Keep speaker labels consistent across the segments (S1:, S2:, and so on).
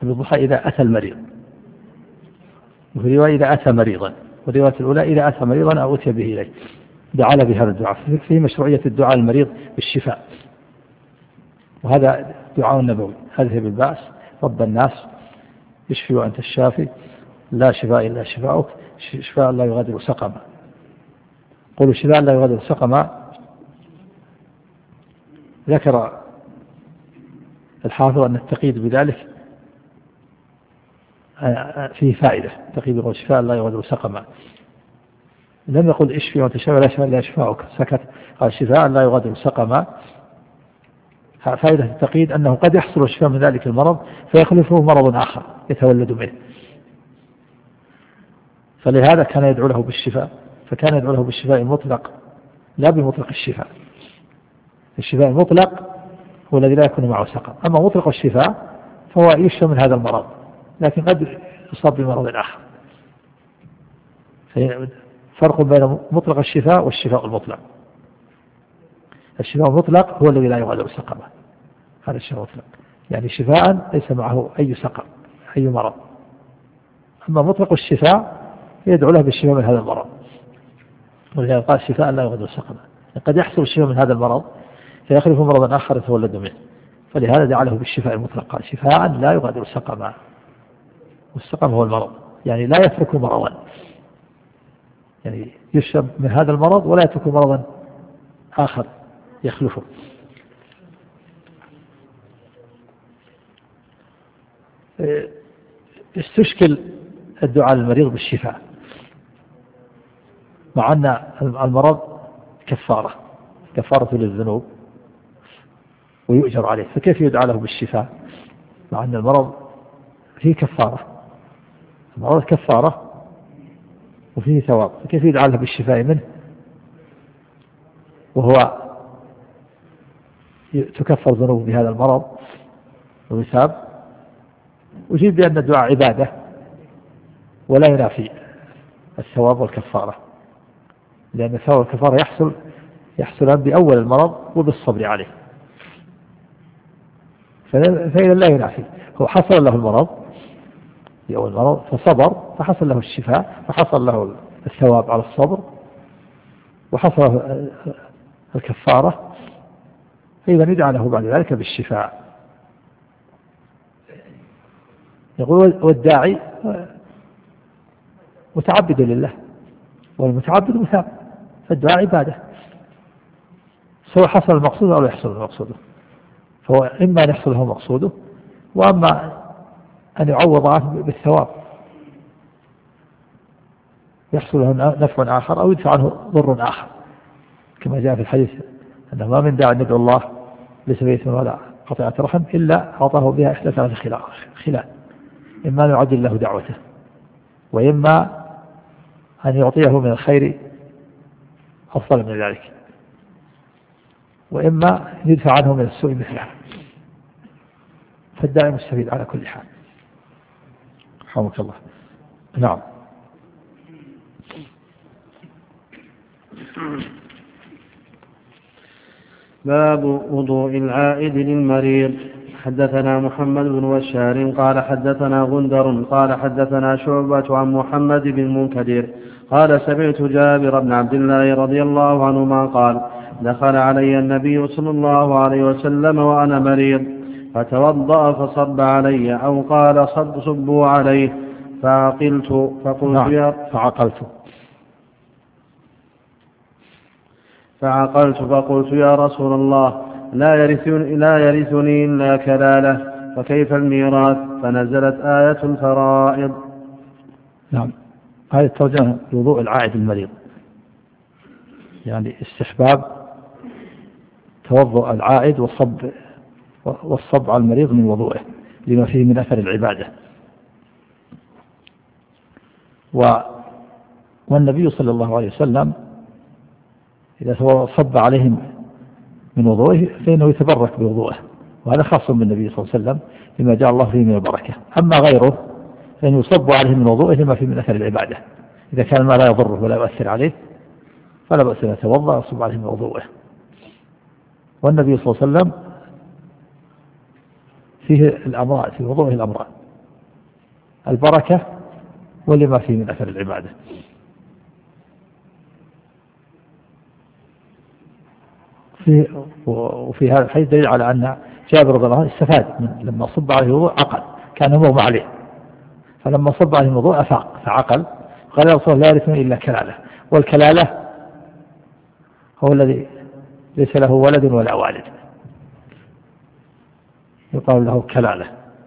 S1: الضحى إذا أتى المريض، وفي رواية إذا أتى مريضا، والرواية الأولى إذا أتى مريضا أو أتي به إليه دعا له بهذا الدعاء. فيه مشروعية الدعاء المريض بالشفاء، وهذا دعاء النبوي: أذهب البأس رب الناس اشفي وأنت الشافي لا شفاء إلا شفاؤك شفاء لا يغادر سقما. قولوا شفاء لا يغادر سقما. ذكر الحافظ أن التقييد بذلك فيه فائدة، تقييد بقول شفاء لا يغادر سقما، لم يقل اشفي وأنت شافي لا شفاء إلا شفاؤك، سكت، قال شفاء لا يغادر سقما. فائدة التقييد أنه قد يحصل الشفاء من ذلك المرض فيخلفه مرض آخر يتولد منه، فلهذا كان يدعو له بالشفاء، فكان يدعو له بالشفاء المطلق لا بمطلق الشفاء. الشفاء المطلق هو الذي لا يكون معه سقم، أما مطلق الشفاء فهو يشفى من هذا المرض لكن قد يصاب بمرض آخر. فرق بين مطلق الشفاء والشفاء المطلق. الشفاء المطلق هو الذي لا يغادر سقما، هذا الشفاء المطلق يعني شفاء ليس معه أي سقم أي مرض. أما مطلق الشفاء يدعو له بالشفاء من هذا المرض، ولذلك قال شفاء لا يغادر سقما، قد يحصل الشفاء من هذا المرض فيخلف مرضا آخر يتولد منه، فلهذا دعا له بالشفاء المطلق، قال شفاء لا يغادر سقما. والسقم هو المرض، يعني لا يترك مرضا، يعني يشفى من هذا المرض ولا يترك مرضا آخر يخلفه. استشكل الدعاء للمريض بالشفاء مع أن المرض كفارة للذنوب ويؤجر عليه، فكيف يدعى له بالشفاء مع أن المرض فيه كفارة؟ المرض كفارة وفيه ثواب، فكيف يدعى له بالشفاء منه وهو تكفر ذنوب بهذا المرض ويثاب؟ أجيب بأن الدعاء عبادة ولا ينافي الثواب والكفارة، لأن الثواب والكفارة يحصلان بأول المرض وبالصبر عليه، فإذا لا ينافي. هو حصل له المرض في أول المرض فصبر فحصل له الشفاء، فحصل له الثواب على الصبر وحصل له الكفارة، فإذا ندعى له بعد ذلك بالشفاء. يقول والداعي متعبد لله والمتعبد مثاب، فالدعاء عبادة سواء حصل المقصود أو لا يحصل المقصود، فهو إما أن يحصل له مقصوده وأما أن يعوض عنه بالثواب، يحصل له نفع آخر أو يدفع عنه ضر آخر، كما جاء في الحديث أنه ما من داع ندعو الله لسبيل ولا قطيعة رحم إلا أعطاه بها 11 خلال، إما أن يعدل له دعوته وإما أن يعطيه من الخير أفضل من ذلك وإما يدفع عنه من السوء مثله، فالداعي مستفيد على كل حال. رحمك الله. نعم.
S2: باب وضوء العائد للمريض. حدثنا محمد بن بشار قال حدثنا غندر قال حدثنا شعبة عن محمد بن منكدر قال سمعت جابر بن عبد الله رضي الله عنهما قال دخل علي النبي صلى الله عليه وسلم وأنا مريض فتوضأ فصب علي أو قال صبوا عليه فعقلت فقلت يا رسول الله لا يرثني إلا كلالة فكيف الميراث؟ فنزلت آية الفرائض.
S1: نعم. هذه الترجمة لوضوء العائد المريض، يعني استحباب توضؤ العائد والصب على المريض من وضوءه لما فيه من أثر العبادة. والنبي صلى الله عليه وسلم إذا صب عليهم من وضوءه فإنه يتبرك بوضوءه، وهذا خاص بالنبي صلى الله عليه وسلم لما جاء الله فيه من البركة. أما غيره فإن يصب عليه من وضوءه لما فيه من أثر العبادة، إذا كان ما لا يضره ولا يؤثر عليه فلا بأس أن يتوضأ ويصب عليه من وضوءه. والنبي صلى الله عليه وسلم فيه الأمران، في وضوءه الأمران، البركة ولما فيه من أثر العبادة. وفي هذا الحديث دليل على أن جابر رضي الله عنه استفاد لما صب عليه الوضوء عقل، كان مغمى عليه، فلما صب عليه الوضوء أفاق فعقل، قال يا رسول الله لا يرثني إلا كلالة، والكلالة هو الذي ليس له ولد ولا والد، يقال له كلالة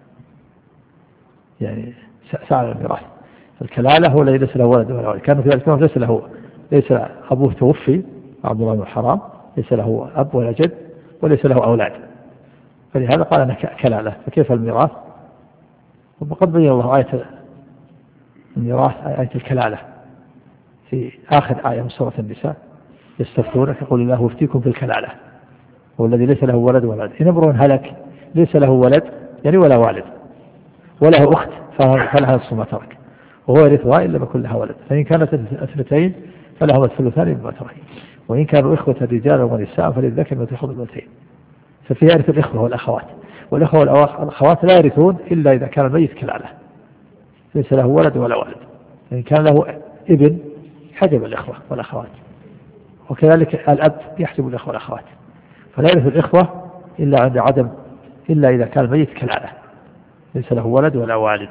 S1: يعني سعر الميراث. الكلالة هو الذي ليس له ولد ولا والد، كان في ذلك ليس أبوه توفي عبد الله بن حرام، ليس له أب ولا جد وليس له أولاد، فلهذا قال أنا كلالة، فكيف الميراث؟ وقد بين الله آية الميراث آية الكلالة في آخر آية من سورة النساء، يستفتونك يقول الله يفتيكم في الكلالة، هو الذي ليس له ولد ولا والد. إن امرؤ هلك ليس له ولد يعني ولا والد وله أخت فلها نصف ما ترك وهو يرثها إلا بكل لها ولد، فإن كانت اثنتين فلهما الثلثان مما ترك، وإن كانوا إخوة رجالا ونساء فللذكر مثل حظ الأنثيين. ففي يرث الإخوة والأخوات، والإخوة والأخوات لا يرثون إلا إذا كان الميت كلالة ليس له ولد ولا والد، إن كان له ابن حجب الإخوة والأخوات، وكذلك الأب يحجب الإخوة والأخوات، فلا يرث الإخوة إلا إذا كان الميت كلالة ليس له ولد ولا والد.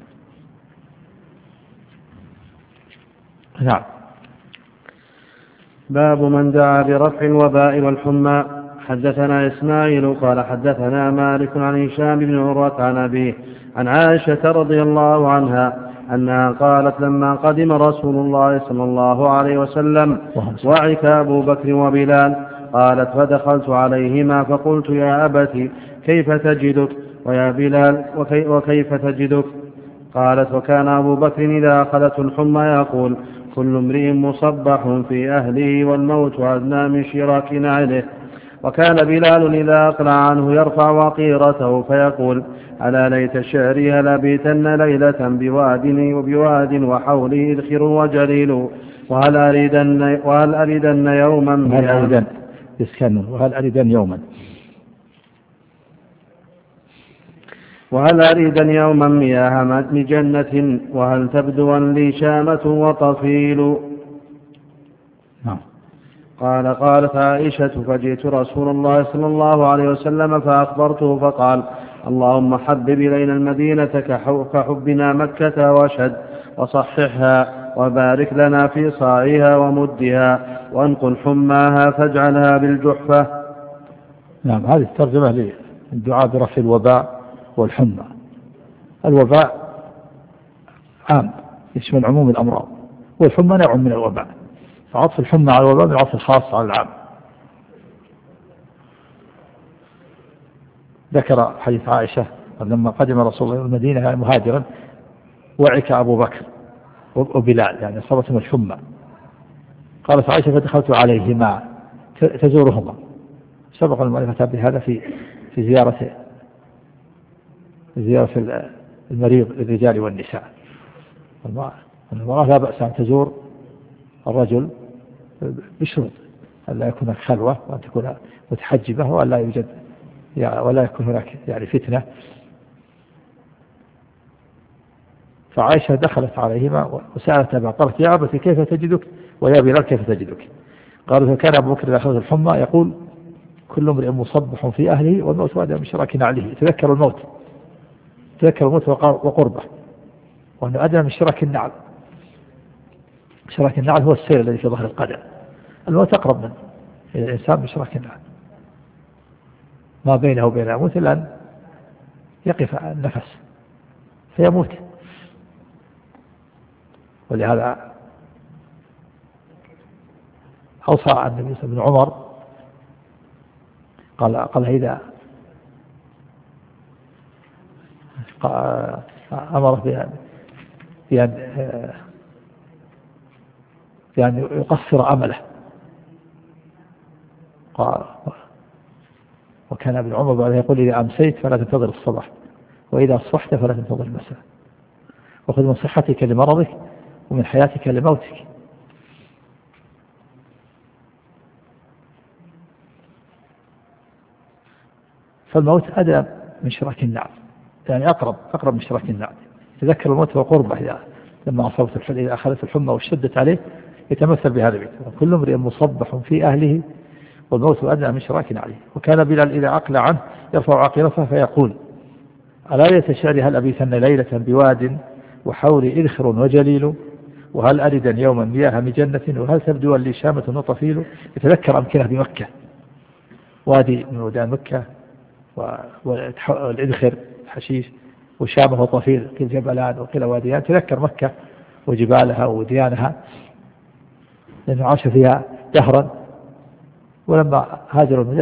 S1: نعم.
S2: باب من دعا برفع الوباء والحمى. حدثنا إسماعيل قال حدثنا مالك عن هشام بن عروة عن أبيه عن عائشة رضي الله عنها أنها قالت لما قدم رسول الله صلى الله عليه وسلم وعك أبو بكر وبلال، قالت فدخلت عليهما فقلت يا أبت كيف تجدك، ويا بلال وكيف تجدك؟ قالت وكان أبو بكر إذا أخذته الحمى يقول كل امرئ مصبح في أهله والموت أدنى من شراك نعله، وكان بلال إذا أقلع عنه يرفع وقيرته فيقول ألا ليت شعري لبيتن ليلة بواد وحولي إذخر وجليل، وهل أريدن يوما مياه متن جنة، وهل تبدو لي شامة وطفيل. قالت عائشة فجئت رسول الله صلى الله عليه وسلم فأخبرته فقال اللهم حبب إلينا المدينة كحبنا مكة واشهد وصححها وبارك لنا في صاعها ومدها وانقل حماها فاجعلها بالجحفة.
S1: نعم. هذه الترجمة للدعاء برفع الوباء والحمى. الوباء عام يشمل عموم الأمراض، والحمى نوع من الوباء، فعطف الحمى على الوباء بالعطف الخاص على العام. ذكر حديث عائشة لما قدم رسول الله المدينة مهاجرا وعك أبو بكر وبلال يعني أصابتهم الحمى، قالت عائشة فدخلت عليهما تزورهما. سبق المؤلف بهذا في زيارة المريض للرجال والنساء. المرأة لا بأس أن تزور الرجل بشروط أن لا يكون هناك خلوة، وأن تكون متحجبة، وأن لا يوجد ولا يكون هناك فتنة. فعائشة دخلت عليهما وسألت أبا قالت يا أبت كيف تجدك، ويا بلال كيف تجدك؟ قالت وكان أبو بكر إذا أخذ الحمى يقول كل امرئ مصبح في أهله والموت أدنى من شراك نعله. تذكر الموت وقربه، وأنه أدنى من شراك النعل. شراك النعل هو السير الذي في ظهر القدم، الموت أقرب من الإنسان بشراك النعل، ما بينه وبين الموت إلا أن يقف النفس فيموت. ولهذا أوصى النبي صلى الله عليه وسلم عمر قال إذا أمر بأن يقصر أمله. قال وكان ابن عمر بعد يقول إذا أمسيت فلا تنتظر الصباح، وإذا أصبحت فلا تنتظر المساء، وخذ من صحتك لمرضك ومن حياتك لموتك. فالموت أدنى من شراك النعل، يعني أقرب من شراك النعل. تذكر الموت وقربه لما أصابت إذا أخذت الحمى واشتدت عليه يتمثل بهذا البيت: كل امرئ مصبح في أهله والموت أدنى من شراك عليه. وكان بلال إذا عقل عنه يرفع عقيرته فيقول: ألا ليت شعري هل أبيتن ليلة بواد وحولي إذخر وجليل وهل أردا يوما مياه مجنة وهل تبدو لي شامة وطفيل. يتذكر أمكنة بمكة، وادي من ودان مكة والإذخر حشيش وشامة وطفيل، قيل جبلان وقيل واديان. تذكر مكة وجبالها وديانها لأنه عاش فيها دهرا، ولما هاجروا